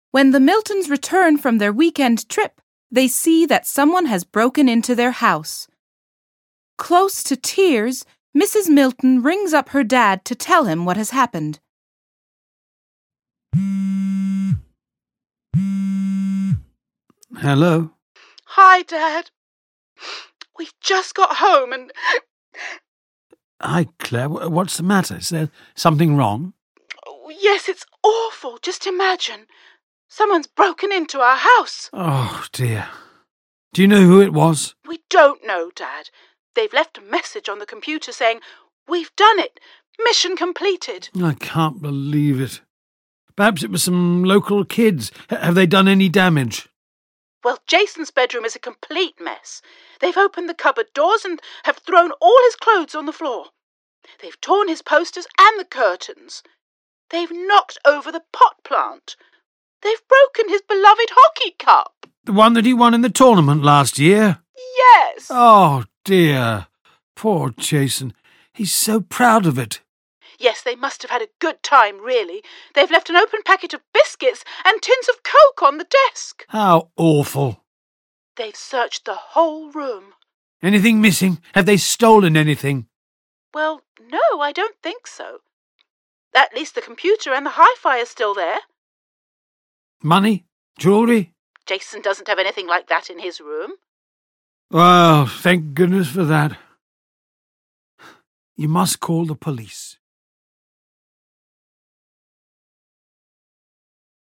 When the Miltons return from their weekend trip, they see that someone has broken into their house. Close to tears, Mrs. Milton rings up her dad to tell him what has happened. Hello? Hi, Dad. We've just got home and... Hi, Claire. What's the matter? Is there something wrong? Yes, it's awful. Just imagine. Someone's broken into our house. Oh, dear. Do you know who it was? We don't know, Dad. They've left a message on the computer saying, "We've done it. Mission completed." I can't believe it. Perhaps it was some local kids. Have they done any damage? Well, Jason's bedroom is a complete mess. They've opened the cupboard doors and have thrown all his clothes on the floor. They've torn his posters and the curtains. They've knocked over the pot plant. They've broken his beloved hockey cup. The one that he won in the tournament last year? Yes. Oh, dear. Poor Jason. He's so proud of it. Yes, they must have had a good time, really. They've left an open packet of biscuits and tins of Coke on the desk. How awful. They've searched the whole room. Anything missing? Have they stolen anything? Well, no, I don't think so. At least the computer and the hi-fi are still there. Money? Jewellery? Jason doesn't have anything like that in his room. Well, thank goodness for that. You must call the police.